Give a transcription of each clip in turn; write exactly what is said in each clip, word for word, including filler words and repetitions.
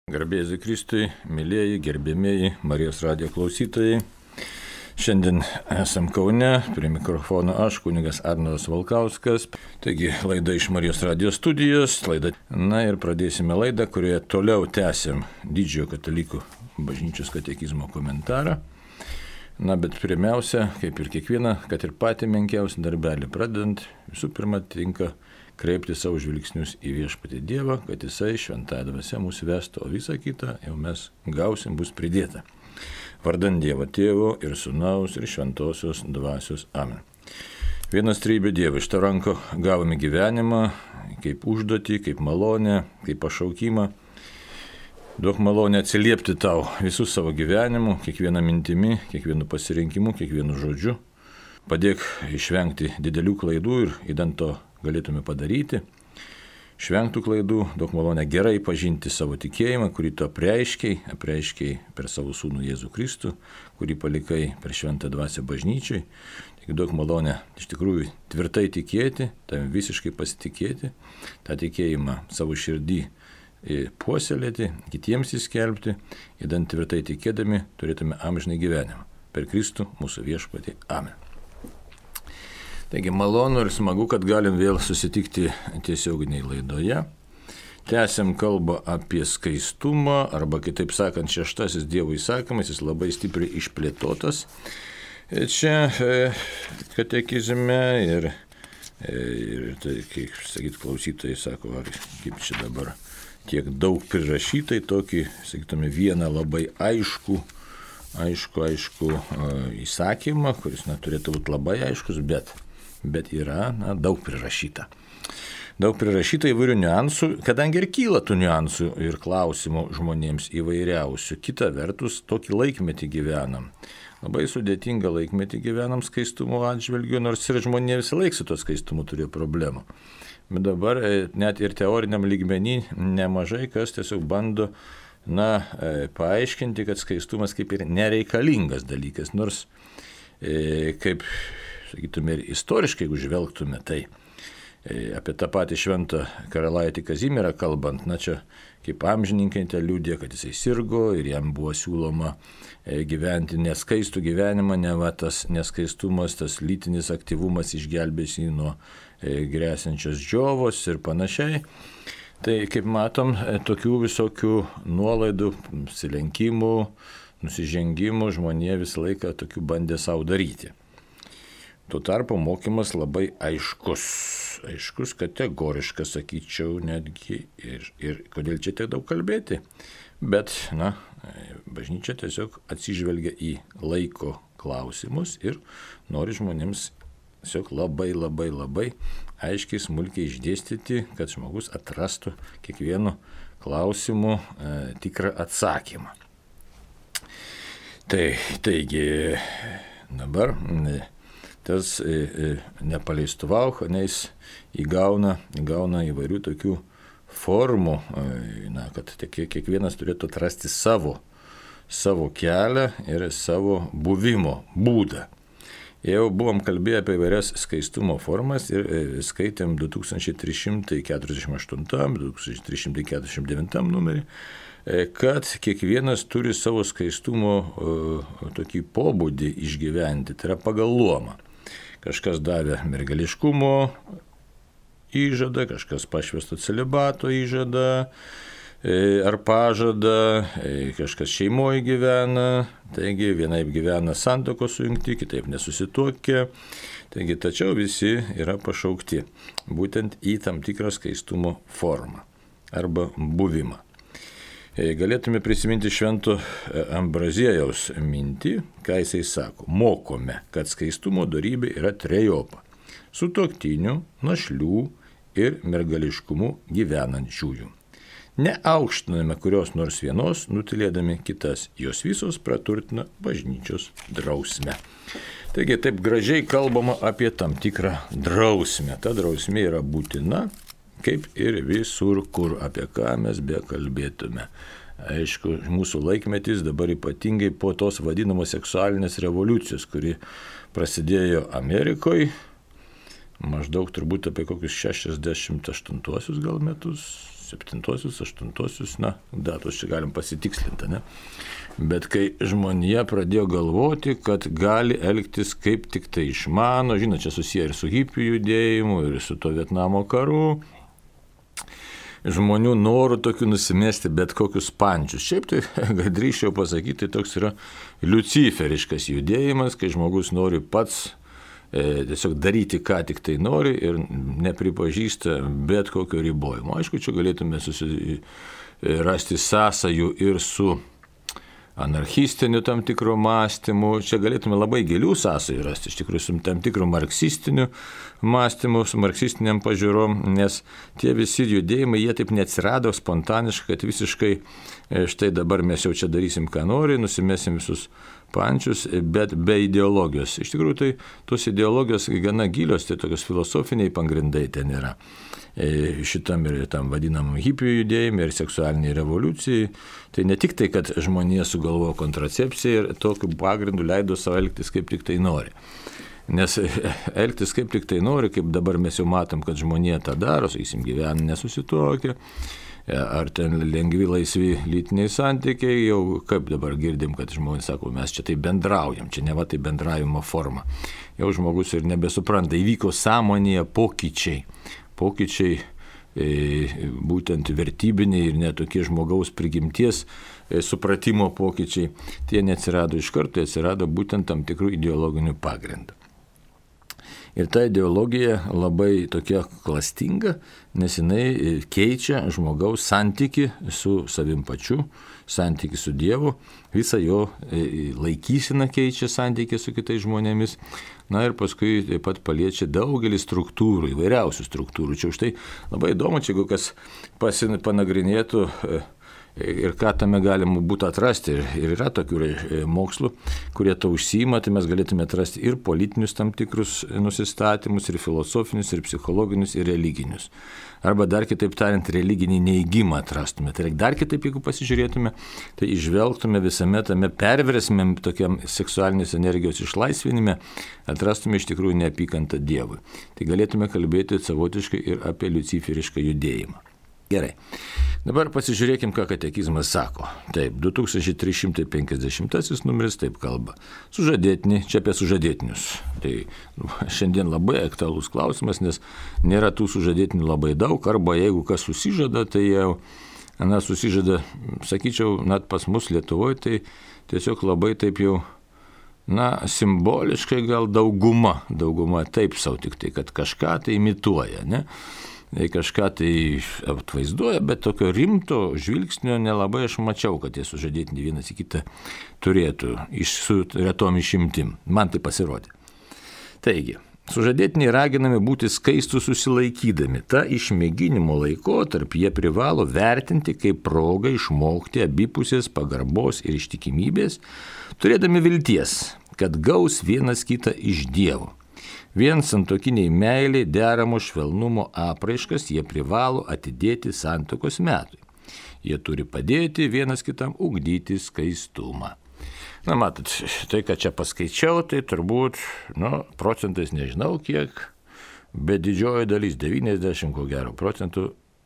Garbėsiu Kristui, mylėjai, gerbėmėjai, Marijos radijo klausytojai. Šiandien esam Kaune, prie mikrofono aš, kunigas Arnoldas Valkauskas. Taigi, laida iš Marijos radijo studijos. Laida. Na ir pradėsime laidą, kurioje toliau tęsim Didžiojo katalikų bažnyčios katekizmo komentarą. Na, bet pirmiausia, kaip ir kiekviena, kad ir patį menkiausią darbelį pradedant, visų pirma, tinka kreipti savo žvilgsnius į viešpatį Dievą, kad jisai šventąja dvasia mūsų vestų, o visą kitą jau mes gausim, bus pridėta. Vardant Dievo Tėvo ir Sūnaus ir Šventosios Dvasios. Amen. Vienas trejybė Dievo, iš tavo ranko gavome gyvenimą, kaip užduotį, kaip malonę, kaip pašaukimą. Duok malonę atsiliepti tau visų savo gyvenimu, kiekvieną mintimi, kiekvienu pasirinkimu, kiekvienu žodžiu. Padėk išvengti didelių klaidų ir įdant to galėtume padaryti. Švengtų klaidų, duok malonę gerai pažinti savo tikėjimą, kurį tu apreiškiai, apreiškiai per savo sūnų Jėzų Kristų, kurį palikai per šventą dvasią bažnyčiai. Tik duok malonę iš tikrųjų tvirtai tikėti, tavim visiškai pasitikėti, tą tikėjimą savo širdį puoselėti, kitiems įskelbti, įdant tvirtai tikėdami turėtume amžinai gyvenimą. Per Kristų mūsų viešpatį. Amen. Taigi malonu ir smagu, kad galim vėl susitikti tiesioginiai laidoje. Tęsiam kalbą apie skaistumą, arba kitaip sakant, šeštasis Dievo įsakymas, jis labai stipriai išplėtotas. Čia katekizme ir, ir tai, kaip sakyt, klausytojai sako, ar kaip čia dabar tiek daug prirašytai, tokį, sakytume, vieną labai aišku, aišku, aišku įsakymą, kuris neturėtų būti labai aiškus, bet bet yra na, daug prirašyta. Daug prirašyta įvairių niuansų, kadangi ir kyla tų niuansų ir klausimų žmonėms įvairiausių. Kita vertus, tokį laikmetį gyvenam. Labai sudėtingą laikmetį gyvenam skaistumo atžvilgiu, nors ir žmonė visą laiką su to skaistumu turėjo problemų. Bet dabar net ir teoriniam lygmenį nemažai kas tiesiog bando na, paaiškinti, kad skaistumas kaip ir nereikalingas dalykas. Nors e, kaip sakytume, ir istoriškai, jeigu žvelgtume, tai apie tą patį šventą karalaitį Kazimierą kalbant, na čia kaip amžininkai te liudė, kad jisai sirgo ir jam buvo siūloma gyventi neskaistų gyvenimą, ne va tas neskaistumas, tas lytinis aktyvumas išgelbės jį nuo grėsiančios džiovos ir panašiai. Tai kaip matom, tokių visokių nuolaidų, silenkimų, nusižengimų žmonė visą laiką tokių bandė savo daryti. Tuo tarpu mokymas labai aiškus, aiškus, kategoriškas, sakyčiau, netgi ir, ir kodėl čia tiek daug kalbėti. Bet, na, bažnyčia tiesiog atsižvelgia į laiko klausimus ir nori žmonėms tiesiog labai, labai, labai aiškiai, smulkiai išdėstyti, kad žmogus atrastų kiekvienu klausimu e, tikrą atsakymą. Tai, taigi, dabar E, tas e, e, nepaleistuvauch, nes įgauna, įgauna įvairių tokių formų, e, na, kad kiekvienas turėtų atrasti savo, savo kelią ir savo buvimo būdą. Jau buvom kalbėję apie įvairias skaistumo formas ir e, skaitėm du tūkstančiai trys šimtai keturiasdešimt aštuntam, du tūkstančiai trys šimtai keturiasdešimt devintam numerį, e, kad kiekvienas turi savo skaistumo e, tokį pobūdį išgyventi, tai yra pagal luomą. Kažkas davė mergališkumo įžadą, kažkas pašvęsto celibato įžadą ar pažadą, kažkas šeimoje gyvena, taigi vienaip gyvena santuokos sujungti, kitaip nesusituokia, taigi tačiau visi yra pašaukti būtent į tam tikrą skaistumo formą arba buvimą. Galėtume prisiminti švento Ambraziejaus mintį, ką jisai sako. Mokome, kad skaistumo dorybė yra trejopa. Sutuoktinių, našlių ir mergališkumu gyvenančiųjų. Neaukštiname kurios nors vienos, nutilėdami kitas. Jos visos praturtina bažnyčios drausmę. Taigi taip gražiai kalbama apie tam tikrą drausmę. Ta drausmė yra būtina, kaip ir visur, kur apie ką mes bekalbėtume. Aišku, mūsų laikmetis dabar ypatingai po tos vadinamos seksualinės revoliucijos, kuri prasidėjo Amerikoje, maždaug turbūt apie kokius šešiasdešimt aštuntuosius gal metus, septintosius, aštuntosius, na, datos čia galim pasitikslinti, ne? Bet kai žmonija pradėjo galvoti, kad gali elgtis kaip tik tai išmano, žinot, čia susiję ir su hipių judėjimu, ir su to Vietnamo karu, žmonių norų tokių nusimesti bet kokius pančius. Šiaip tai, kad drįsčiau pasakyti, tai toks yra liuciferiškas judėjimas, kai žmogus nori pats e, tiesiog daryti, ką tik tai nori ir nepripažįsta bet kokio ribojimo. Aišku, čia galėtume susi, rasti sąsajų ir su anarchistiniu tam tikro mąstymu, čia galėtume labai gilių sąsajų rasti, iš tikrųjų su tam tikru marksistiniu mąstymu, su marksistiniam pažiūrom, nes tie visi judėjimai, jie taip neatsirado spontaniškai, kad visiškai štai dabar mes jau čia darysim, ką nori, nusimesim visus pančius, bet be ideologijos. Iš tikrųjų, tai tos ideologijos gana gilios, tai tokios filosofiniai pagrindai ten yra. Šitam ir tam vadinamam hipių judėjimui ir seksualiniai revoliucijai. Tai ne tik tai, kad žmonija sugalvojo kontracepciją ir tokiu pagrindu leido savo elgtis kaip tik tai nori. Nes elgtis kaip tik tai nori, kaip dabar mes jau matom, kad žmonija tą daro, sakysim, gyvena nesusituokę, ar ten lengvi laisvi lytiniai santykiai, jau kaip dabar girdim, kad žmonės sako, mes čia tai bendraujam, čia ne va tai bendravimo forma. Jau žmogus ir nebesupranta, įvyko sąmonėje pokyčiai. Pokyčiai e, būtent vertybiniai ir netokie žmogaus prigimties e, supratimo pokyčiai, tie neatsirado iš karto, atsirado būtent tam tikrų ideologinių pagrindų. Ir ta ideologija labai tokia klastinga, nes jinai keičia žmogaus santyki su savim pačiu, santyki su Dievu, visą jo laikyseną keičia santyki su kitais žmonėmis. Na ir paskui taip pat paliečia daugelį struktūrų, įvairiausių struktūrų. Čia už tai labai įdomu, čia jeigu kas pasin, panagrinėtų ir ką tame galima būtų atrasti. Ir yra tokių mokslų, kurie to užsiima, tai mes galėtume atrasti ir politinius tam tikrus nusistatymus, ir filosofinius, ir psichologinius, ir religinius. Arba dar kitaip tariant, religinį neigimą atrastume. Tai dar kitaip, jeigu pasižiūrėtume, tai išvelgtume visame tame perversmėm tokiam seksualinės energijos išlaisvinime, atrastume iš tikrųjų neapykantą Dievui. Tai galėtume kalbėti savotiškai ir apie liuciferišką judėjimą. Gerai. Dabar pasižiūrėkim, ką katekizmas sako. Taip, du tūkstančiai trys šimtai penkiasdešimtasis numeris taip kalba. Sužadėtiniai, čia apie sužadėtinius. Tai šiandien labai aktualus klausimas, nes nėra tų sužadėtinių labai daug, arba jeigu kas susižada, tai jau, na, susižada, sakyčiau, net pas mus Lietuvoje, tai tiesiog labai taip jau, na, simboliškai gal dauguma, dauguma taip savo tik tai, kad kažką tai imituoja, ne? Kažką tai atvaizduoja, bet tokio rimto žvilgsnio nelabai aš mačiau, kad tie sužadėtiniai vienas į kitą turėtų iš, su retom išimtim. Man tai pasirodė. Taigi, sužadėtiniai raginami būti skaistų susilaikydami. Ta išmėginimo laikotarp jie privalo vertinti kaip progą išmokti abipusės pagarbos ir ištikimybės, turėdami vilties, kad gaus vienas kitą iš Dievo. Vien santuokiniai meiliai deramo švelnumo apraiškas jie privalo atidėti santuokos metui. Jie turi padėti vienas kitam ugdyti skaistumą. Na, matot, tai, ką čia paskaičiau, tai turbūt, nu, procentais nežinau kiek, bet didžioji dalis, devyniasdešimt ko gero procentų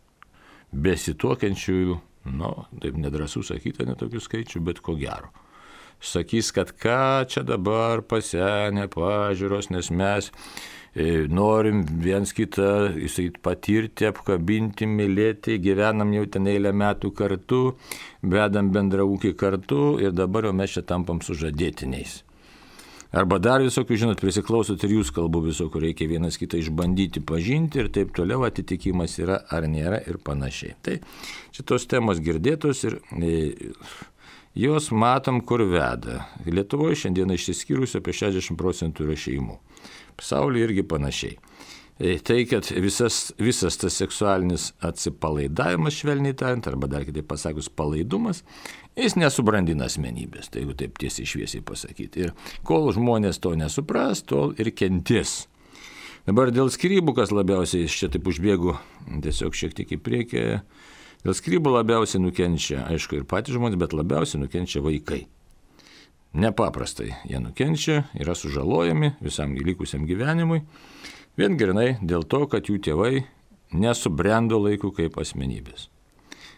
besituokiančiųjų, nu, taip nedrąsu sakyti, netokių skaičių, bet ko gero. Sakys, kad ką čia dabar pasenę pažiūros, nes mes e, norim viens kitą patirti, apkabinti, mylėti, gyvenam jau ten eilę metų kartu, vedam bendrą ūkį kartu ir dabar jau mes čia tampam sužadėtiniais. Arba dar visokių, žinot, prisiklausot ir jūs kalbų visokių, reikia vienas kitą išbandyti, pažinti ir taip toliau, atitikimas yra ar nėra ir panašiai. Tai šitos temos girdėtos ir e, jos matom, kur veda. Lietuvoje šiandieną išsiskyrusi apie šešiasdešimt procentų yra šeimų. Pasaulyje irgi panašiai. Tai, kad visas, visas tas seksualinis atsipalaidavimas, švelniai tariant, arba dar kitaip pasakius palaidumas, jis nesubrandina asmenybės, tai jeigu taip tiesiai šviesiai pasakyti. Ir kol žmonės to nesupras, tol ir kentės. Dabar dėl skyrybų, kas labiausiai, čia taip užbėgu tiesiog šiek tiek į priekį, dėl skyrybų labiausiai nukenčia, aišku, ir patys žmonės, bet labiausiai nukenčia vaikai. Nepaprastai jie nukenčia, yra sužalojami visam likusiam gyvenimui, vien grinai dėl to, kad jų tėvai nesubrendo laiku kaip asmenybės.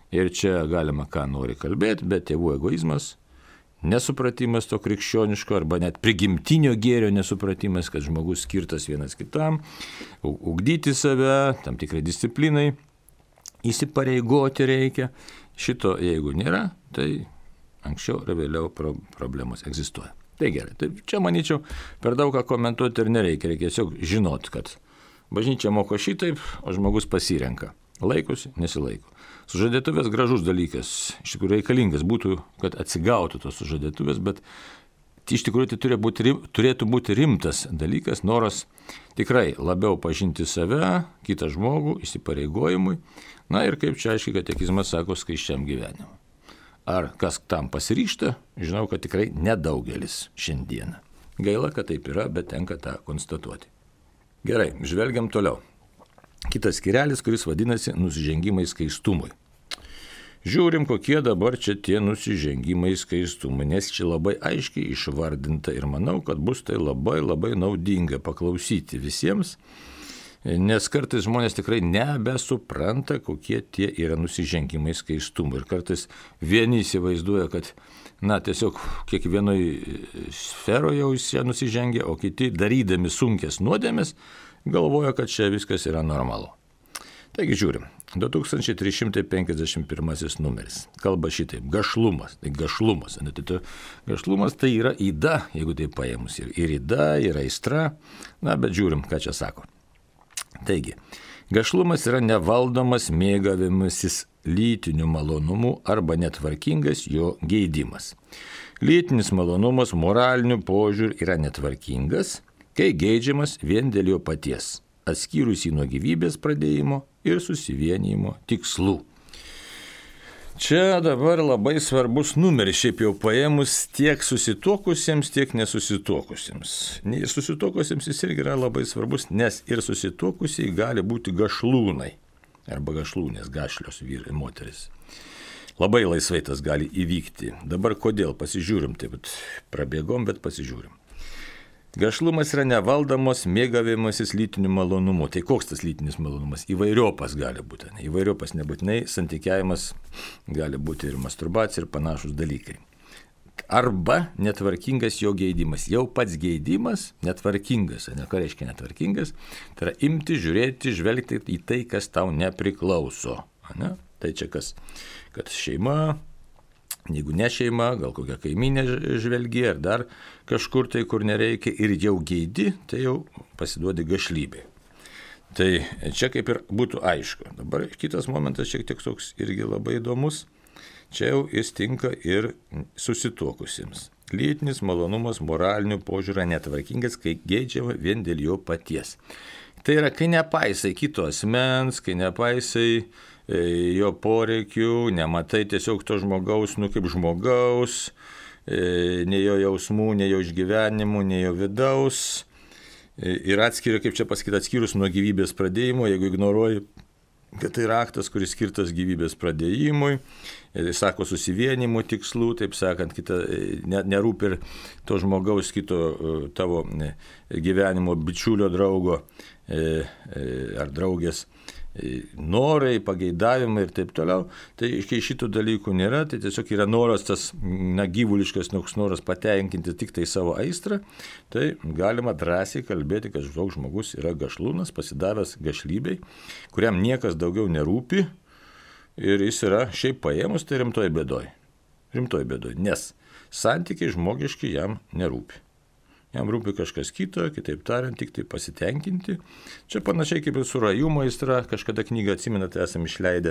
Ir čia galima ką nori kalbėti, bet tėvų egoizmas, nesupratimas to krikščioniško arba net prigimtinio gėrio nesupratimas, kad žmogus skirtas vienas kitam, ugdyti save, tam tikrai disciplinai, įsipareigoti reikia. Šito jeigu nėra, tai anksčiau ar vėliau problemos egzistuoja. Tai gerai, tai čia manyčiau per daug ką komentuoti ir nereikia, reikia tiesiog žinot, kad bažnyčia moko šitaip, o žmogus pasirenka. Laikosi, nesilaiko. Sužadėtuvės gražus dalykas, iš tikrųjų reikalingas būtų, kad atsigautų tos sužadėtuvės, bet iš tikrųjų tai turėtų būti, turėtų būti rimtas dalykas, noras tikrai labiau pažinti save, kitą žmogų, įsipareigojimui, na ir kaip čia aiškiai katekizmas sako, skaisčiam gyvenimui. Ar kas tam pasiryžta, žinau, kad tikrai nedaugelis šiandieną. Gaila, kad taip yra, bet tenka tą konstatuoti. Gerai, žvelgiam toliau. Kitas skyrelis, kuris vadinasi nusižengimai skaistumui. Žiūrim, kokie dabar čia tie nusižengimai skaistumai, nes čia labai aiškiai išvardinta ir manau, kad bus tai labai labai naudinga paklausyti visiems, nes kartais žmonės tikrai nebesupranta, kokie tie yra nusižengimai skaistumui. Ir kartais vieni įsivaizduoja, kad na, tiesiog kiekvienoje sferoje jau jis čia nusižengia, o kiti darydami sunkės nuodėmes galvoja, kad čia viskas yra normalu. Taigi žiūrim, du tūkstančiai trys šimtai penkiasdešimt pirmasis numeris. Kalba šitaip, gašlumas. Tai gašlumas. Tai gašlumas tai yra yda, jeigu tai paėmus. Ir, ir yda, ir aistra. Na, bet žiūrim, ką čia sako. Taigi, gašlumas yra nevaldomas mėgavimasis lytiniu malonumu arba netvarkingas jo geidimas. Lytinis malonumas moraliniu požiūriu yra netvarkingas, kai geidžiamas vien dėl jo paties, atskyrus jį nuo gyvybės pradėjimo ir susivienijimo tikslų. Čia dabar labai svarbus numeris, šiaip jau paėmus tiek susituokusiems, tiek nesusituokusiems. Ir susituokusiems jis irgi yra labai svarbus, nes ir susituokusiai gali būti gašlūnai, arba gašlūnės, gašlios vyrai, moteris. Labai laisvai tas gali įvykti. Dabar kodėl? Pasižiūrim, taip prabėgom, bet pasižiūrim. Gašlumas yra nevaldomos mėgavimasis lytiniu malonumu. Tai koks tas lytinis malonumas? Įvairiopas gali būti. Įvairiopas nebūtinai, santykiavimas gali būti ir masturbacija ir panašus dalykai. Arba netvarkingas jo geidimas. Jau pats geidimas netvarkingas. Ne, ką reiškia netvarkingas? Tai yra imti, žiūrėti, žvelgti į tai, kas tau nepriklauso. Ne? Tai čia kas? Kad šeima, jeigu ne šeima, gal kokia kaiminė žvelgi, ar dar kažkur tai, kur nereikia, ir jau geidi, tai jau pasiduodi gašlybė. Tai čia kaip ir būtų aišku. Dabar kitas momentas šiek tiek toks irgi labai įdomus. Čia jau jis tinka ir susituokusiems. Lytinis malonumas moraliniu požiūriu netvarkingas, kai geidžiama vien dėl jo paties. Tai yra, kai nepaisai kito asmens, kai nepaisai jo poreikių, nematai tiesiog to žmogaus, nu kaip žmogaus, nei jo jausmų, nei jo išgyvenimų, nei jo vidaus. Ir atskiria, kaip čia pasakyti, atskyrus nuo gyvybės pradėjimo, jeigu ignoruoji, kad tai yra aktas, kuris skirtas gyvybės pradėjimui, sako susivienimo tikslų, taip sakant, kita, nerūpi ir to žmogaus, kito tavo gyvenimo bičiulio, draugo ar draugės norai, pageidavimai ir taip toliau. Tai kai šitų dalykų nėra, tai tiesiog yra noras, tas na, gyvuliškas noras patenkinti tik tai savo aistrą, tai galima drąsiai kalbėti, kad toks žmogus yra gašlūnas, pasidavęs gašlybei, kuriam niekas daugiau nerūpi ir jis yra šiaip paėmus, tai rimtoj bėdoj. Rimtoj bėdoj, nes santykiai žmogiški jam nerūpi. Jam rūpi kažkas kito, kitaip tariant, tik tai pasitenkinti. Čia panašiai kaip ir su rajumo aistra, kažkada knygą atsimenate, esame išleidę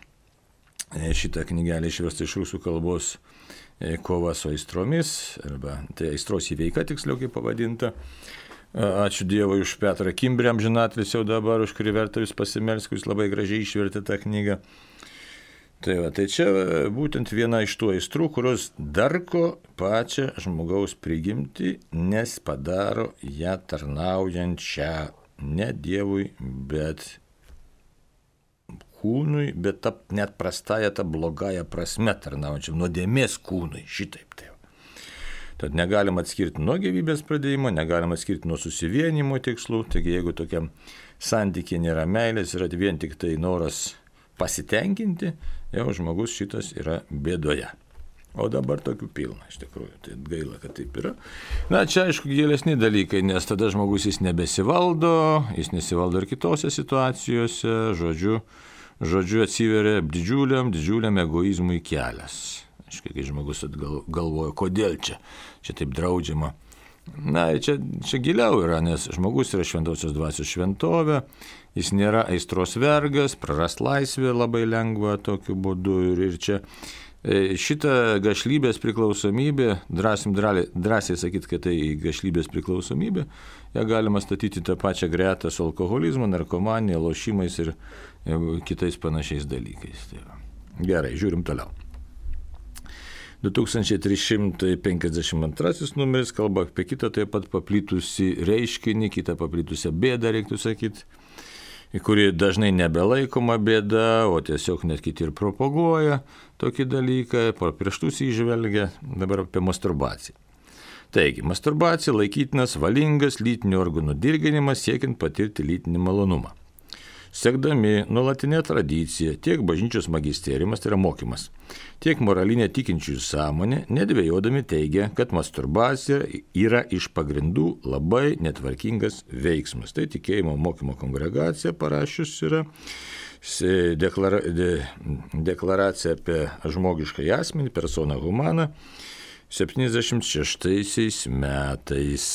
šitą knygelę išverstą iš rusų kalbos Kova su aistromis, arba tai aistros įveika, tiksliau kaip pavadinta. Ačiū Dievui už Petrą Kimbrį, amžinatilsį jau dabar, už kurį verta jūs pasimelsti, kuris labai gražiai išvertė tą knygą. Tai, va, tai čia būtent viena iš tų aistrų, kurios darko pačią žmogaus prigimtį, nes padaro ją tarnaujančią ne Dievui, bet kūnui, bet ta, net prastąją, tą blogąją prasme tarnaujančią, nuodėmės kūnui, šitaip tai. Tad negalima atskirti nuo gyvybės pradėjimo, negalima atskirti nuo susivienimo tikslų, taigi jeigu tokiam santykiai nėra meilės, yra vien tik tai noras pasitenkinti, jau žmogus šitas yra bėdoje. O dabar tokių pilna, iš tikrųjų, tai gaila, kad taip yra. Na, čia aišku gilesni dalykai, nes tada žmogus jis nebesivaldo, jis nesivaldo ir kitose situacijose, žodžiu, žodžiu atsiveria didžiuliam, didžiuliam egoizmui kelias. Aišku, kai žmogus galvoja, kodėl čia, čia taip draudžiama. Na, čia, čia giliau yra, nes žmogus yra šventosios dvasios šventovė, jis nėra aistros vergas, prarast laisvę labai lengva tokiu būdu ir, ir čia šitą gašlybės priklausomybę, drąsiai, drąsiai sakyti, kad tai gašlybės priklausomybė, ją galima statyti tą pačią gretą su alkoholizmu, narkomanija, lošimais ir kitais panašiais dalykais. Tai gerai, žiūrim toliau. du tūkstančiai trys šimtai penkiasdešimt antrasis numeris kalba apie kitą taip pat paplitusi reiškinį, kitą paplitusią bėdą, reiktų sakyti, kuri dažnai nebelaikoma bėda, o tiesiog net kiti ir propaguoja tokį dalyką, pro pirštus įžvelgia, dabar apie masturbaciją. Taigi, masturbacija laikytinas valingas lytinių organų dirginimas siekiant patirti lytinį malonumą. Sekdami nuolatinę tradiciją, tiek bažnyčios magisteriumas, tai yra mokymas, tiek moralinė tikinčiųjų sąmonė, nedvejodami teigia, kad masturbacija yra iš pagrindų labai netvarkingas veiksmas. Tai tikėjimo mokymo kongregacija parašius yra deklara, de, deklaracija apie žmogišką asmenį, persona humana, septyniasdešimt šeštaisiais metais.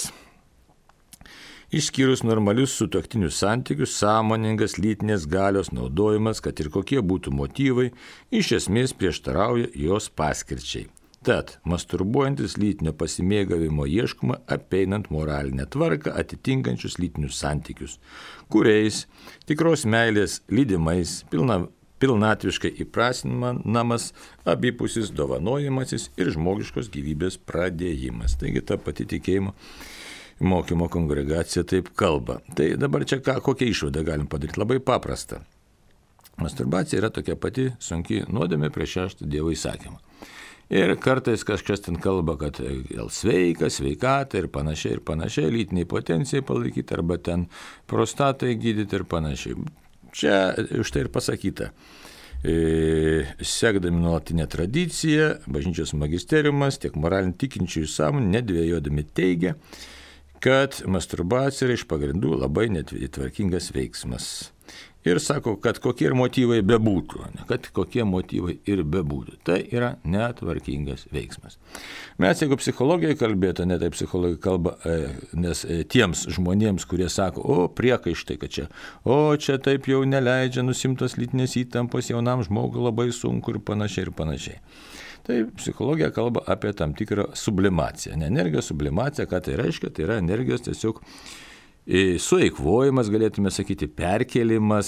Išskyrus normalius sutuoktinių santykius, sąmoningas lytinės galios naudojimas, kad ir kokie būtų motyvai, iš esmės prieštarauja jos paskirčiai. Tad, masturbuojantis lytinio pasimėgavimo ieškoma apeinant moralinę tvarką atitinkančius lytinius santykius, kuriais tikros meilės lydimais pilna, pilnatviškai įprasminamas abipusis dovanojimasis ir žmogiškos gyvybės pradėjimas. Taigi ta pati tikėjimo mokymo kongregacija taip kalba. Tai dabar čia ką, kokią išvadą galim padaryti? Labai paprasta. Masturbacija yra tokia pati sunki nuodėmė prieš šeštą Dievo įsakymą. Ir kartais kažkas ten kalba, kad gal sveika, sveikata ir panašiai ir panašiai, lytiniai potencijai palaikyti arba ten prostatai gydyti ir panašiai. Čia už tai ir pasakyta. E, sekdami nuolatinę tradiciją, bažnyčios magisteriumas, tiek moralinį tikinčiųjų sąmonė, nedvejodami teigia, kad masturbacija yra iš pagrindų labai netvarkingas veiksmas. Ir sako, kad kokie ir motyvai bebūtų, kad kokie motyvai ir bebūtų. Tai yra netvarkingas veiksmas. Mes, jeigu psichologijai kalbėtų, ne taip psichologai kalba, nes tiems žmonėms, kurie sako, o priekaištai, kad čia, o čia taip jau neleidžia nusimtos lytinės įtampos jaunam žmogui labai sunku ir panašiai ir panašiai. Tai psichologija kalba apie tam tikrą sublimaciją. Ne energijos sublimacija, ką tai reiškia, tai yra energijos tiesiog sueikvojimas, galėtume sakyti, perkelimas,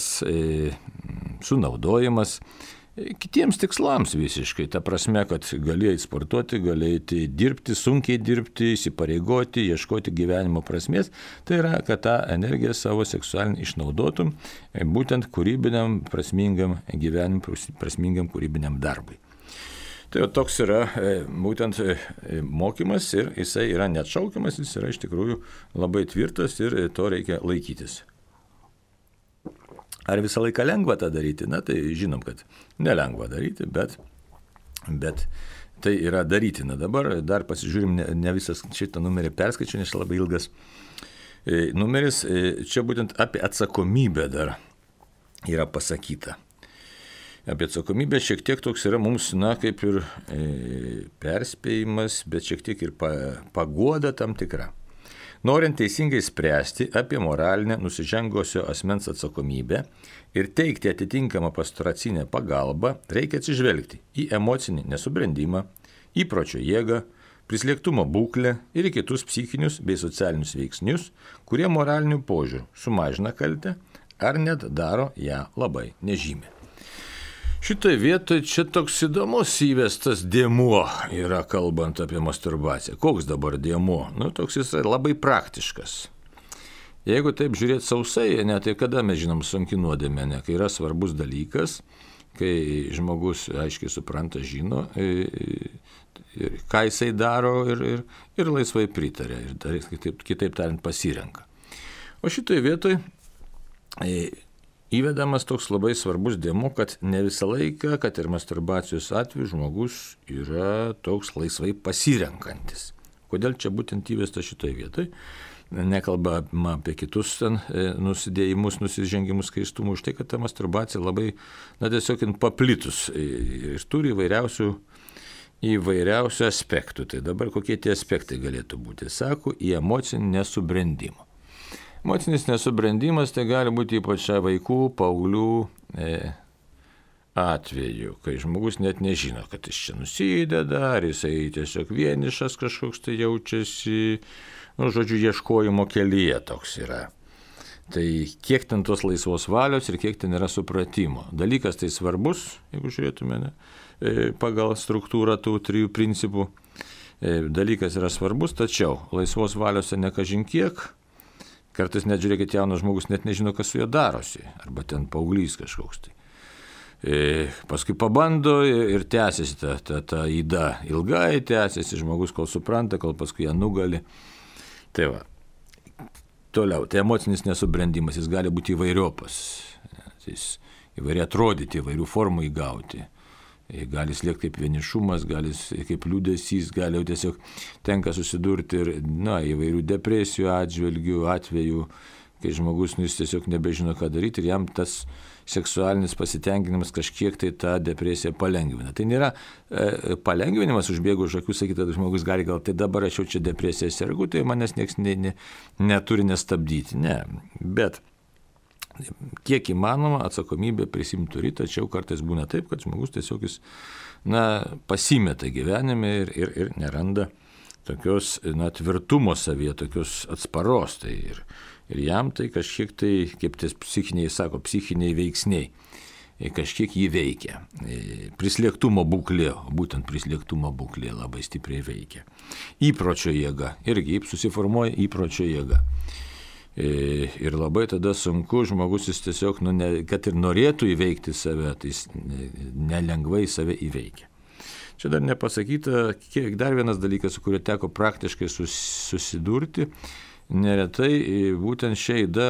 sunaudojimas kitiems tikslams visiškai. Ta prasme, kad galėjai sportuoti, galėjai dirbti, sunkiai dirbti, įsipareigoti, ieškoti gyvenimo prasmės. Tai yra, kad tą energiją savo seksualinį išnaudotum būtent kūrybiniam, prasmingam gyvenimui, prasmingam kūrybiniam darbui. Tai toks yra būtent mokymas ir jisai yra neatšaukiamas, jis yra iš tikrųjų labai tvirtas ir to reikia laikytis. Ar visą laiką lengva tą daryti? Na, tai žinom, kad nelengva daryti, bet, bet tai yra darytina. Dabar dar pasižiūrim, ne, ne visas šitą numerį perskaičiu, nes labai ilgas numeris. Čia būtent apie atsakomybę dar yra pasakyta. Apie atsakomybę šiek tiek toks yra mums, na, kaip ir e, perspėjimas, bet šiek tiek ir pa, paguoda tam tikra. Norint teisingai spręsti apie moralinę nusižengusio asmens atsakomybę ir teikti atitinkamą pastoracinę pagalbą, reikia atsižvelgti į emocinį nesubrendimą, įpročio jėgą, prislėgtumo būklę ir į kitus psichinius bei socialinius veiksnius, kurie moraliniu požiūriu sumažina kaltę ar net daro ją labai nežymią. Šitoje vietoje čia toks įdomus įvestas dėmuo yra, kalbant apie masturbaciją. Koks dabar dėmuo? Nu, toks jis labai praktiškas. Jeigu taip žiūrėti sausai, ne, tai kada mes žinom sunki nuodėmė, ne, kai yra svarbus dalykas, kai žmogus aiškiai supranta, žino, ir ką jisai daro ir, ir, ir laisvai pritarė, ir kitaip, kitaip tariant pasirenka. O šitoje vietoje įvedamas toks labai svarbus dėmuo, kad ne visą laiką, kad ir masturbacijos atveju žmogus yra toks laisvai pasirenkantis. Kodėl čia būtent įvesta šitoje vietoje? Nekalba apie kitus ten nusidėjimus, nusižengimus skaistumų, už tai, kad ta masturbacija labai, na tiesiog paplitus ir turi įvairiausių, įvairiausių aspektų. Tai dabar kokie tie aspektai galėtų būti? Sako, į emocinį nesubrendimą. Emocinis nesubrendimas tai gali būti ypač vaikų, paauglių e, atveju, kai žmogus net nežino, kad jis čia nusideda, ar jisai tiesiog vienišas kažkoks tai jaučiasi, nu, žodžiu, ieškojimo kelyje toks yra. Tai kiek ten tos laisvos valios ir kiek ten yra supratimo. Dalykas tai svarbus, jeigu žiūrėtume, ne, pagal struktūrą tų trijų principų. Dalykas yra svarbus, tačiau laisvos valios ne kažin kiek. Kartais net žiūrėkit, jaunas žmogus net nežino, kas su juo darosi, arba ten paauglys kažkoks tai. E, paskui pabando ir tęsiasi ta, ta, ta įda ilgai, tęsiasi žmogus, kol supranta, kol paskui ją nugali. Tai va, toliau, tai emocinis nesubrendimas, jis gali būti įvairiopas, jis įvairiai atrodyti, įvairių formų įgauti. Gali slėgti kaip vienišumas, gali kaip liūdesys, gali jau tiesiog tenka susidurti ir, na, įvairių depresijų atžvilgių, atvejų, kai žmogus, nu, jis tiesiog nebežino, ką daryti ir jam tas seksualinis pasitenkinimas kažkiek tai tą depresiją palengvina. Tai nėra e, palengvinimas užbėgo už akių, sakyti, kad žmogus gali gal, tai dabar aš jau čia depresiją sergu, tai manęs nieks ne, ne, neturi nestabdyti. Ne, bet kiek įmanoma atsakomybę prisimti turi, tačiau kartais būna taip, kad žmogus tiesiog jis, na, pasimeta gyvenime ir, ir, ir neranda tokios, na, tvirtumo savyje, tokios atsparos. Tai ir, ir jam tai kažkiek tai, kaip ties psichiniai sako, psichiniai veiksniai, kažkiek jį veikia. Prislėgtumo būklė, būtent prislėgtumo būklė labai stipriai veikia. Įpročio jėga, irgi susiformuoja įpročio jėga. Ir labai tada sunku, žmogus jis tiesiog, nu, ne, kad ir norėtų įveikti save, tai jis nelengvai save įveikia. Čia dar nepasakyta, kiek dar vienas dalykas, su kuriuo teko praktiškai sus, susidurti, neretai būtent šia įda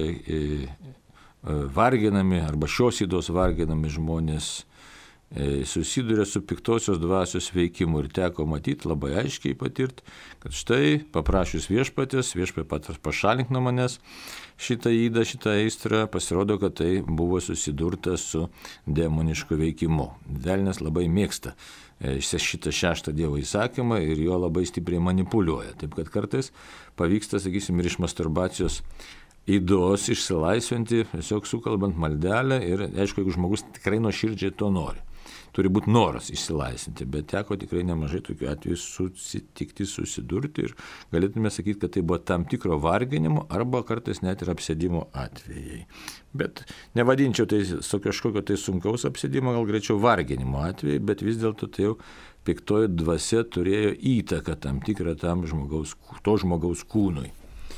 varginami arba šios įdos varginami žmonės susiduria su piktosios dvasios veikimu ir teko matyti, labai aiškiai patirti, kad štai paprašius viešpatės, viešpatės pašalink nuo manęs šitą įdą, šitą aistrą, pasirodo, kad tai buvo susidurta su demonišku veikimu. Velnias labai mėgsta šitą šeštą Dievo įsakymą ir jo labai stipriai manipuliuoja. Taip kad kartais pavyksta, sakysim, ir iš masturbacijos įdos išsilaisvinti, tiesiog sukalbant maldelę ir, aišku, jeigu žmogus tikrai nuoširdžiai to nori. Turi būti noras išsilaisvinti, bet teko tikrai nemažai tokių atvejų susitikti, susidurti ir galėtume sakyti, kad tai buvo tam tikro varginimo arba kartais net ir apsėdimo atvejai. Bet nevadinčiau tai su kažkokio tai sunkaus apsėdimo, gal greičiau varginimo atvejai, bet vis dėlto tai jau piktoji dvasia turėjo įtaką tam tikrą tam žmogaus, to žmogaus kūnui.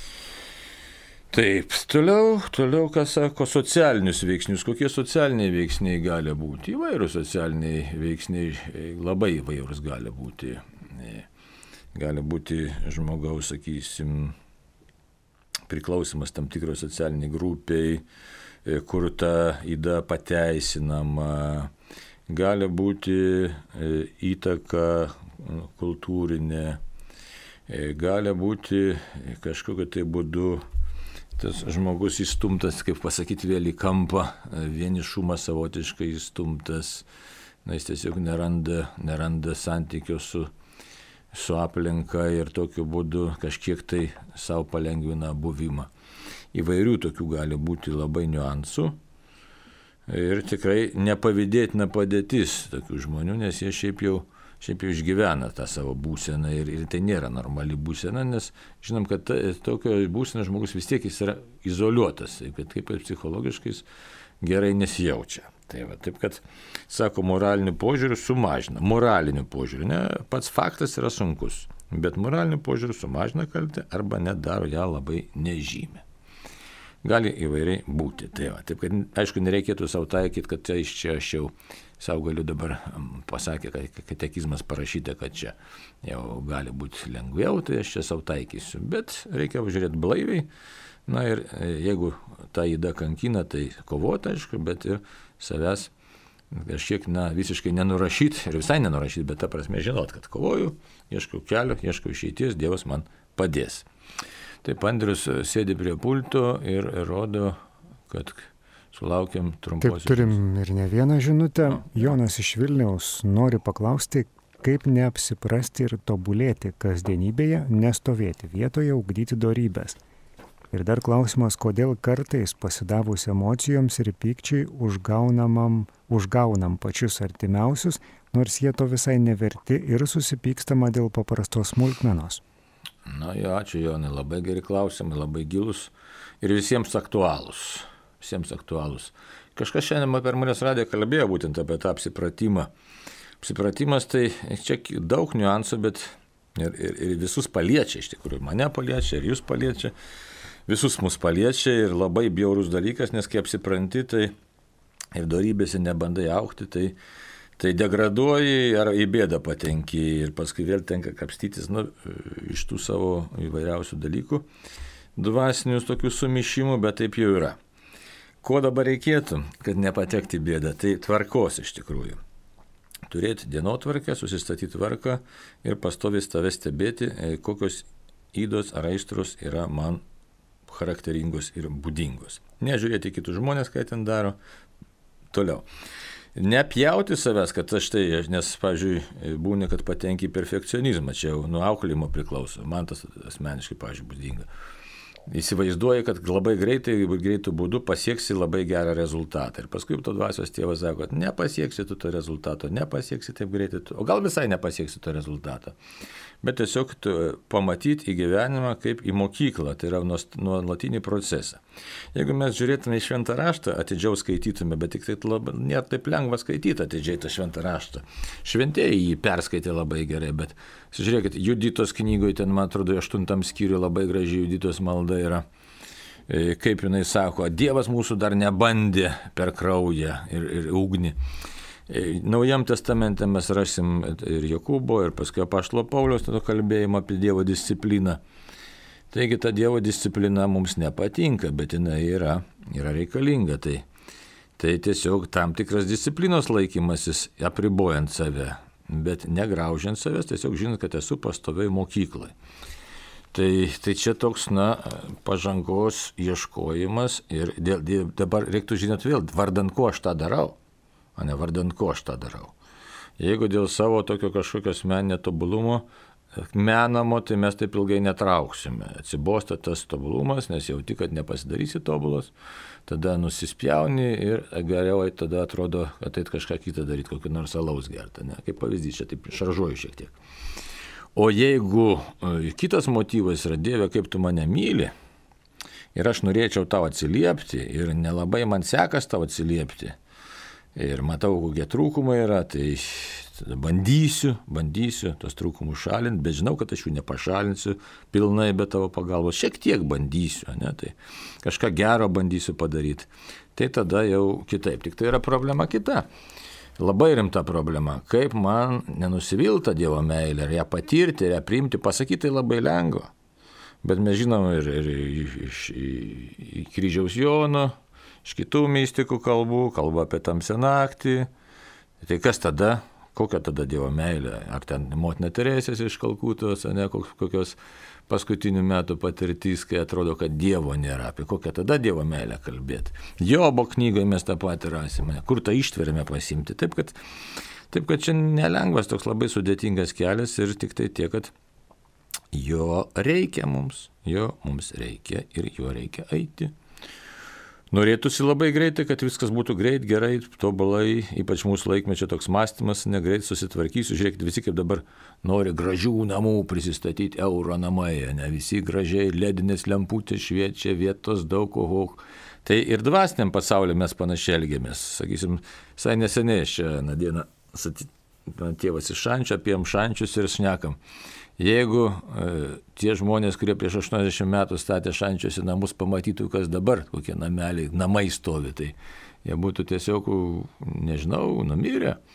Taip, toliau, toliau, ką sako, socialinius veiksnius. Kokie socialiniai veiksniai gali būti? Įvairūs socialiniai veiksniai, labai įvairūs gali būti. Gali būti žmogaus, sakysim, priklausimas tam tikro socialiniai grupiai, kur ta įda pateisinama. Gali būti įtaka kultūrinė. Gali būti kažkokiu tai būdu tas žmogus įstumtas, kaip pasakyti, vėl į kampą, vienišumas savotiškai įstumtas, na, jis tiesiog neranda, neranda santykio su, su aplinka ir tokiu būdu kažkiek tai savo palengvina buvimą. Įvairių tokių gali būti labai niuansų ir tikrai nepavydėtina padėtis tokių žmonių, nes jie šiaip jau šiaip jau išgyvena tą savo būseną ir, ir tai nėra normali būsena, nes žinom, kad ta, tokio būsena žmogus vis tiek jis yra izoliuotas, kad kaip ir psichologiškai gerai nesijaučia. Tai va, taip kad, sako, moraliniu požiūriu sumažina, moraliniu požiūriu, ne, pats faktas yra sunkus, bet moraliniu požiūriu sumažina kaltę arba net daro ją labai nežymę. Gali įvairiai būti. Tai va, taip kad, aišku, nereikėtų savo taikyti, kad čia iš čia aš jau savo galiu dabar pasakė, kad katekizmas parašyta, kad čia jau gali būti lengviau, tai aš čia savo taikysiu. Bet reikia žiūrėti blaiviai, Na ir jeigu ta įda kankina, tai kovoti, aišku, bet ir savęs kažkiek, na, visiškai nenurašyti ir visai nenurašyti, bet ta prasme žinot, kad kovoju, ieškau kelio, ieškau išeities, Dievas man padės. Taip Andrius sėdi prie pulto ir rodo, kad sulaukėm trumpos. Taip, turim ir ne vieną žinutę. No. Jonas iš Vilniaus nori paklausti, kaip neapsiprasti ir tobulėti kasdienybėje, nestovėti vietoje, ugdyti dorybės. Ir dar klausimas, kodėl kartais pasidavus emocijoms ir pykčiai užgaunam, užgaunam pačius artimiausius, nors jie to visai neverti ir susipykstama dėl paprastos smulkmenos. Na jo, ačiū Jonai, labai geri klausimai, labai gilus ir visiems aktualūs. Visiems aktualūs. Kažkas šiandien per Marijos radiją kalbėjo būtent apie tą apsipratimą. Apsipratimas tai čia daug niuansų, bet ir, ir, ir visus paliečia, iš tikrųjų, mane paliečia ir jūs paliečia. Visus mus paliečia ir labai bjaurus dalykas, nes kai apsipranti, tai ir dorybėse nebandai augti, tai, tai degraduoji ar į bėdą patenki ir paskui vėl tenka kapstytis, nu, iš tų savo įvairiausių dalykų, dvasinius tokių sumišimų, bet taip jau yra. Ko dabar reikėtų, kad nepatekti į bėdą? Tai tvarkos iš tikrųjų. Turėti dienotvarkę, susistatyti tvarką ir pastoviai tave stebėti, kokios įdos ar aistros yra man charakteringos ir būdingos. Nežiūrėti kitus žmonės, ką ten daro. Toliau. Nepjauti savęs, kad aš tai, nes, pavyzdžiui, būna, kad patenki į perfekcionizmą, čia jau nuo auklėjimo priklauso. Man tas asmeniškai, pavyzdžiui, būdinga. Įsivaizduoji, kad labai greitai, greitų būdų pasieksi labai gerą rezultatą. Ir paskui to dvasios tėvas sako, kad nepasieksi tu to rezultato, nepasieksi taip greitai, o gal visai nepasieksi to rezultato. Bet tiesiog pamatyti į gyvenimą kaip į mokyklą, tai yra nuolatinį procesą. Jeigu mes žiūrėtume į šventą raštą, atidžiau skaitytume, bet tik tai labai, nėra taip lengva skaityti atidžiai tą šventą raštą. Šventieji jį perskaitė labai gerai, bet žiūrėkit, Juditos knygoje, ten man atrodo, aštuntam skyriui labai graži Juditos malda yra. Kaip jinai sako, Dievas mūsų dar nebandė per kraują ir, ir ugnį. Naujam testamente mes rasim ir Jokūbo, ir paskui apaštalo Pauliaus kalbėjimą apie Dievo discipliną. Taigi ta Dievo disciplina mums nepatinka, bet jinai yra, yra reikalinga. Tai, tai tiesiog tam tikras disciplinos laikymasis, apribojant save, bet negraužiant savęs, tiesiog žinant, kad esu pastoviai mokyklai. Tai, tai čia toks, na, pažangos ieškojimas ir dėl, dėl, dabar reiktų žinot vėl, vardan ko aš tą darau. O ne vardant ko aš tą darau. Jeigu dėl savo tokio kažkokios meninio tobulumo menamo, tai mes taip ilgai netrauksime. Atsibosta tas tobulumas, nes jauti, kad nepasidarysi tobulas, tada nusispjauni ir geriau tada atrodo, kad eit kažką kitą daryti, kokį nors alaus gertą. Ne? Kaip pavyzdys, čia taip šaržuoju šiek tiek. O jeigu kitas motyvas yra, Dieve, kaip tu mane myli, ir aš norėčiau tau atsiliepti, ir nelabai man sekas tau atsiliepti, ir matau, kokie trūkumai yra, tai bandysiu, bandysiu tos trūkumus šalinti, bet žinau, kad aš jų nepašalinsiu pilnai be tavo pagalbos. Šiek tiek bandysiu, ne, tai kažką gero bandysiu padaryti. Tai tada jau kitaip. Tik tai yra problema kita. Labai rimta problema. Kaip man nenusivilta Dievo meilė, ir ją patirti, ir ją priimti, pasakyti tai labai lengva. Bet mes žinom ir, ir iš kryžiaus Jono, iš kitų mistikų kalbų, kalba apie tamsią naktį. Tai kas tada? Kokia tada Dievo meilė? Ar ten motina Teresės iš Kalkutos, ne, kokios paskutinių metų patirtys, kai atrodo, kad Dievo nėra. Apie kokią tada Dievo meilę kalbėti? Jobo knygoje mes tą patį rasime. Kur tą ištvermę pasimti? Taip kad, taip, kad čia nelengvas, toks labai sudėtingas kelias ir tik tai tiek, kad jo reikia mums. Jo mums reikia ir jo reikia eiti. Norėtųsi labai greitai, kad viskas būtų greit, gerai, tobulai, ypač mūsų laikmečio toks mąstymas, negreit susitvarkysiu. Žiūrėkit, visi kaip dabar nori gražių namų prisistatyti euro namai, ne visi gražiai, ledinės lemputės šviečia, vietos daug, oho. Tai ir dvasiniam pasaulyje mes panašiai elgiamės. Sakysim, visai neseniai šią dieną tėvas iš Šančio, apie Šančius ir šnekam. Jeigu e, tie žmonės, kurie prieš aštuoniasdešimt metų statė Šančiuose namus, pamatytų, kas dabar, kokie nameliai, namai stovi, tai jie būtų tiesiog, nežinau, numirę.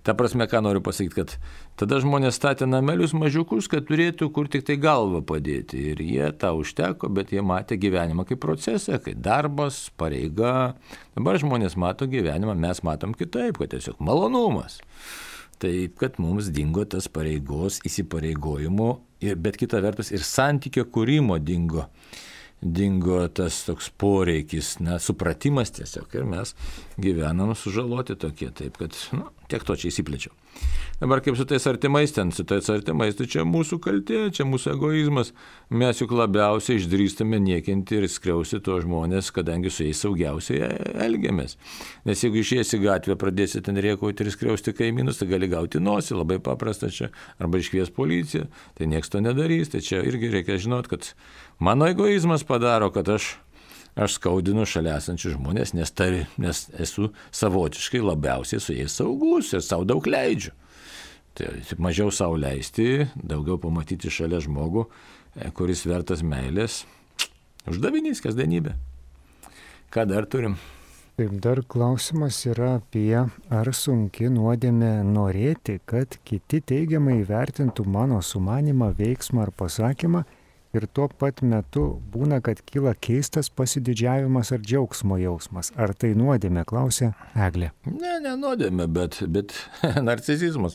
Ta prasme, ką noriu pasakyti, kad tada žmonės statė namelius mažiukus, kad turėtų kur tik tai galvą padėti. Ir jie tą užteko, bet jie matė gyvenimą kaip procesą, kaip darbas, pareiga. Dabar žmonės mato gyvenimą, mes matom kitaip, kad tiesiog malonumas. Taip, kad mums dingo tas pareigos įsipareigojimo, bet kita vertus ir santykio kūrimo dingo. Dingo tas toks poreikis, na, supratimas tiesiog ir mes gyvenam sužaloti tokie, taip kad, nu, tiek to čia įsiplėčiau. Dabar kaip su tais artimais ten, su tais artimais, tai čia mūsų kaltė, čia mūsų egoizmas, mes juk labiausiai išdrįstame niekinti ir skriausti tuos žmonės, kadangi su jais saugiausiai elgiamės. Nes jeigu išėsi gatvę, pradėsi ten rėkauti ir skriausti kaimynus, tai gali gauti nosį, labai paprasta čia, arba iškvies policiją, tai nieks to nedarys, tai čia irgi reikia žinot, kad mano egoizmas padaro, kad aš, aš skaudinu šalia esančius žmonės, nes, tari, nes esu savotiškai labiausiai su jais saugus ir savo daug leidžiu. Tai mažiau savo leisti, daugiau pamatyti šalia žmogų, kuris vertas meilės. Uždavinys, kasdienybė. Ką dar turim? Taip, dar klausimas yra apie, ar sunki nuodėmė norėti, kad kiti teigiamai vertintų mano sumanimą, veiksmą ar pasakymą. Ir tuo pat metu būna, kad kyla keistas pasididžiavimas ar džiaugsmo jausmas. Ar tai nuodėmė, klausia Eglė. Ne, ne nuodėmė, bet, bet narcisizmas.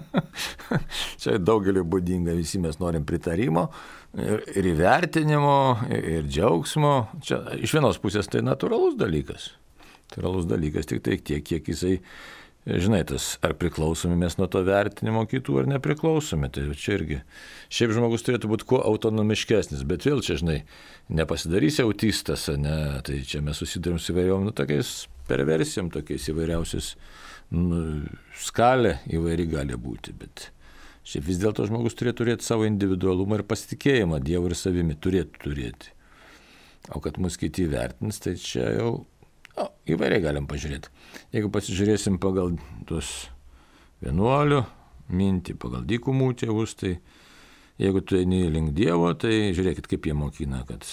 Čia daugeliu būdinga, visi mes norim pritarimo ir, ir įvertinimo, ir, ir džiaugsmo. Čia iš vienos pusės tai natūralus dalykas. Natūralus dalykas tik tai tiek, kiek jisai, žinai, tas ar priklausomi mes nuo to vertinimo kitų, ar nepriklausomi. Tai čia irgi. Šiaip žmogus turėtų būti kuo autonomiškesnis, bet vėl čia, žinai, nepasidarysi autistas, ne, tai čia mes susidurim su įvairiom, nu, tokiais perversijom, tokiais įvairiausiais, nu, skalė įvairi gali būti, bet šiaip vis dėlto žmogus turėtų turėti savo individualumą ir pasitikėjimą Dievu ir savimi, turėtų turėti. O kad mus kiti vertins, tai čia jau o, įvairiai galim pažiūrėti. Jeigu pasižiūrėsim pagal tuos vienuolių mintį, pagal dykumų tėvus, tai jeigu tu eini link Dievo, tai žiūrėkit, kaip jie mokina, kad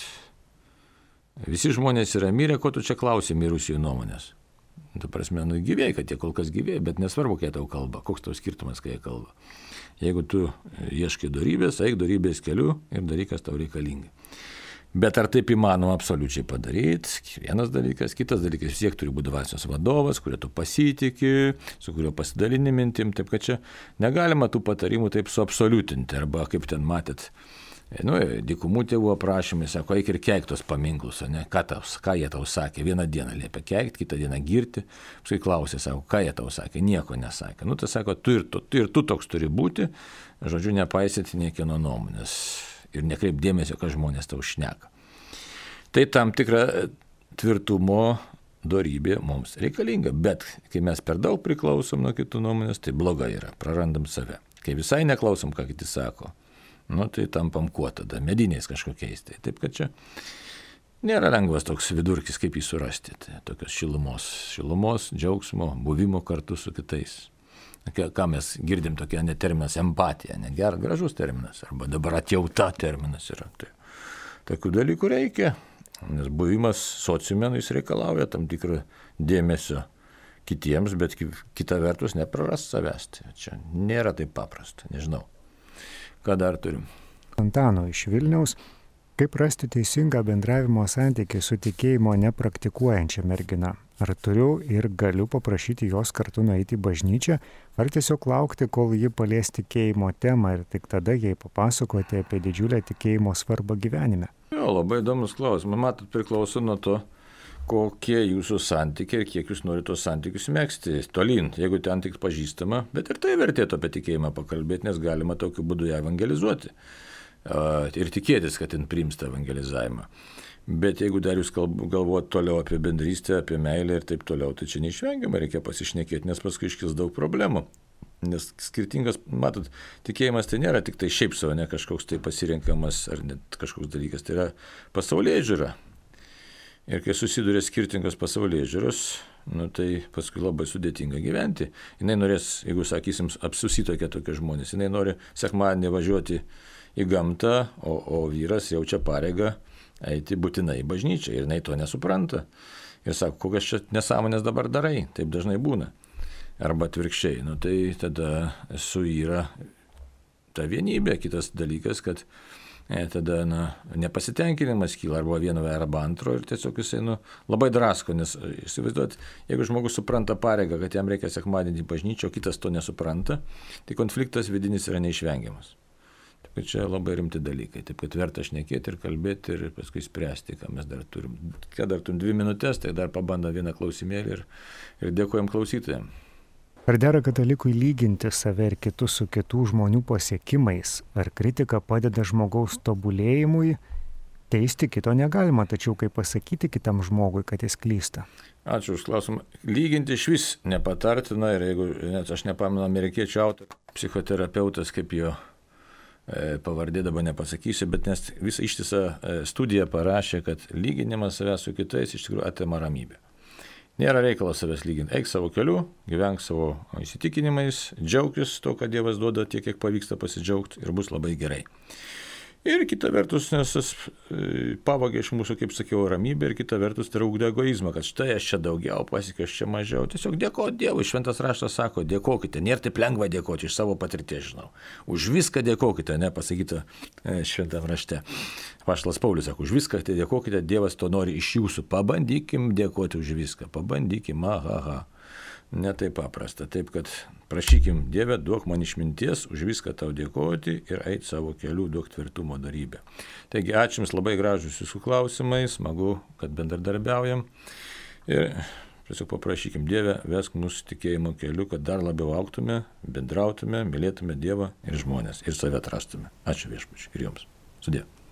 visi žmonės yra mirę, ko tu čia klausi mirusiųjų nuomonės. Tu prasme, nu gyvėjai, kad jie kol kas gyvėjai, bet nesvarbu, kai tau kalba, koks tau skirtumas, kai jie kalba. Jeigu tu ieškai dorybės, eik dorybės keliu ir daryk, kas tau reikalinga. Bet ar taip įmanoma absoliučiai padaryti? Vienas dalykas, kitas dalykas, vis tiek turi būti dvasios vadovas, kurio tu pasitiki, su kurio pasidalini mintim, taip kad čia negalima tų patarimų taip suabsoliutinti, arba kaip ten matėt, nu, dykumų tėvų aprašymai, sako, eik ir keik tos paminklus, ne? Ką, tau, ką jie tau sakė, vieną dieną liepia keikti, kitą dieną girti, paskui klausė, sako, ką jie tau sakė, nieko nesakė. Nu, tai sako, tu ir tu, tu ir tu toks turi būti, žodžiu, nepaisyti niekieno nuomonės. Ir nekreip dėmesio, ką žmonės tau šneka. Tai tam tikra tvirtumo dorybė mums reikalinga, bet kai mes per daug priklausom nuo kitų nuomonės, tai blogai yra, prarandam save. Kai visai neklausom, ką kiti sako, nu tai tampam kuo tada, mediniais kažkokiais. Tai taip, kad čia nėra lengvas toks vidurkis, kaip jį surasti. Tai tokios šilumos, šilumos, džiaugsmo, buvimo kartu su kitais. Ką mes girdim, tokia ne terminas empatija, ne ger, gražus terminas, arba dabar atjauta terminas yra. Tai tokių dalykų reikia, nes buvimas sociume jis reikalauja tam tikrą dėmesio kitiems, bet kita vertus neprarast savęs. Tai čia nėra taip paprasta, nežinau. Ką dar turim? Antano iš Vilniaus. Kaip rasti teisingą bendravimo santykį su tikėjimo nepraktikuojančia mergina? Ar turiu ir galiu paprašyti jos kartu nueiti į bažnyčią, ar tiesiog laukti, kol ji palies tikėjimo temą ir tik tada jai papasakoti apie didžiulę tikėjimo svarbą gyvenime? Jo, labai įdomus klausimas. Matot, priklauso nuo to, kokie jūsų santykiai ir kiek jūs norite tos santykius megzti tolyn, jeigu ten tik pažįstama, bet ir tai vertėtų apie tikėjimą pakalbėti, nes galima tokiu būdu ją evangelizuoti ir tikėtis, kad ten priims tą evangelizavimą. Bet jeigu dar jūs galvojat toliau apie bendrystę, apie meilę ir taip toliau, tai čia neišvengiamai reikia pasišnekėti, nes paskui iškils daug problemų. Nes skirtingas, matot, tikėjimas tai nėra tik tai šiaip savo, ne kažkoks tai pasirenkamas ar net kažkoks dalykas, tai yra pasaulėžiūra. Ir kai susiduria skirtingos pasaulėžiūros, nu, tai paskui labai sudėtinga gyventi. Jinai norės, jeigu sakysim, apsusitokia tokie žmonės, jinai nori sekmadienį važiuoti į gamtą, o, o vyras jaučia pareigą eiti būtinai į bažnyčią ir jinai to nesupranta. Ir sako, kokias čia nesąmonės dabar darai, taip dažnai būna. arba atvirkščiai. Nu, tai tada suyra ta vienybė. Kitas dalykas, kad e, tada na, nepasitenkinimas kyla arba vieno arba antro ir tiesiog jisai nu, labai drasko, nes įsivaizduot, jeigu žmogus supranta pareigą, kad jam reikia sekmadienį bažnyčio, kitas to nesupranta, tai konfliktas vidinis yra neišvengiamas. Taip, kad čia labai rimti dalykai, taip kad verta šnekėti ir kalbėti ir paskui spręsti, ką mes dar turim. Ką dar turim dvi minutės, tai dar pabandom vieną klausimėlį ir, ir dėkojam klausytojams. Ar dera katalikui lyginti save ir kitus su kitų žmonių pasiekimais? Ar kritika padeda žmogaus tobulėjimui? Teisti kito negalima, tačiau kaip pasakyti kitam žmogui, kad jis klysta? Ačiū už klausimą. Lyginti iš vis nepatartina ir jeigu, net aš nepamenu amerikiečių autorių, psichoterapeutas, kaip jo e, pavardė dabar nepasakysiu, bet nes visą ištisą e, studiją parašė, kad lyginimas savęs su kitais iš tikrųjų atima ramybę. Nėra reikalo savęs lyginti. Eik savo keliu, gyvenk savo įsitikinimais, džiaugtis to, kad Dievas duoda tiek, kiek pavyksta pasidžiaugti ir bus labai gerai. Ir kita vertus, nes jis pavogė iš mūsų, kaip sakiau, ramybę ir kita vertus tai ugdo egoizmą, kad štai aš čia daugiau pasiekiau, aš čia mažiau. Tiesiog dėkoti Dievui. Šventas raštas sako, dėkokite. Nėra taip lengva dėkoti, iš savo patirties žinau. Už viską dėkokite, ne, pasakyta šventam rašte. Apaštalas Paulius sako, už viską tai dėkokite, Dievas to nori iš jūsų. Pabandykim dėkoti už viską. Pabandykim, aha, aha. Ne taip paprasta. Taip, kad prašykim Dieve, duok man išminties, už viską tau dėkoti ir eit savo keliu, duok tvirtumo darybę. Taigi, ačiū Jums labai gražus Jūsų klausimai, smagu, kad bendradarbiaujam. Ir tiesiog paprašykim Dieve, vesk mūsų tikėjimo keliu, kad dar labiau augtume, bendrautume, mylėtume Dievą ir žmonės ir save atrastume. Ačiū Viešpačiui ir Jums. Sudie.